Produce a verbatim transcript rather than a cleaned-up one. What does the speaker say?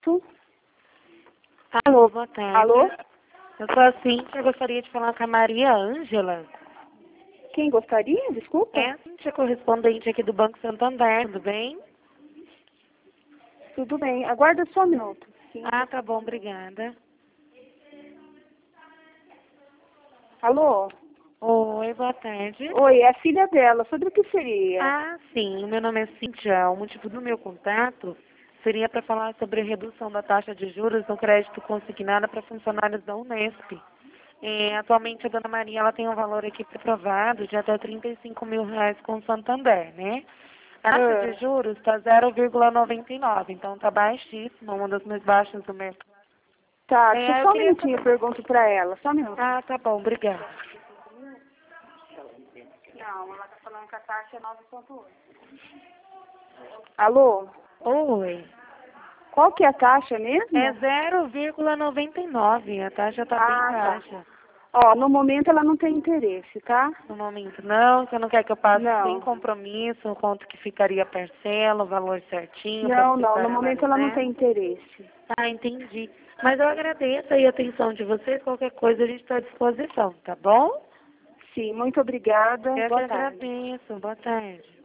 Tu? Alô, boa tarde. Alô? Eu sou a Cíntia, eu gostaria de falar com a Maria Ângela. Quem gostaria? Desculpa. É a Cíntia, correspondente aqui do Banco Santander, tudo bem? Tudo bem. Aguarda só um minuto. Sim. Ah, tá bom, obrigada. Alô? Oi, boa tarde. Oi, é a filha dela. Sobre o que seria? Ah, sim, o meu nome é Cíntia. O motivo do meu contato seria para falar sobre a redução da taxa de juros no crédito consignado para funcionários da Unesp. É, atualmente a dona Maria ela tem um valor aqui aprovado de até trinta e cinco mil reais com o Santander, né? A taxa Ah, de juros está zero vírgula noventa e nove, então está baixíssima, uma das mais baixas do mercado. tá, deixa É, eu só um queria minutinho, eu saber... pergunto pra ela. Só um minuto. Ah, tá bom, obrigada. Não, ela tá falando que a taxa é nove ponto oito. Alô? Oi. Qual que é a taxa mesmo? É zero vírgula noventa e nove, a taxa está bem Ah, tá. baixa. Ó, no momento ela não tem interesse, tá? No momento não, você não quer que eu passe sem Não. compromisso, quanto que ficaria a parcela, o valor certinho para Não, você não, estar no momento ela não analisando? tem interesse. Ah, entendi. Mas eu agradeço aí a atenção de vocês. Qualquer coisa a gente está à disposição, tá bom? Sim, muito obrigada. Eu que Boa tarde. agradeço. Boa tarde.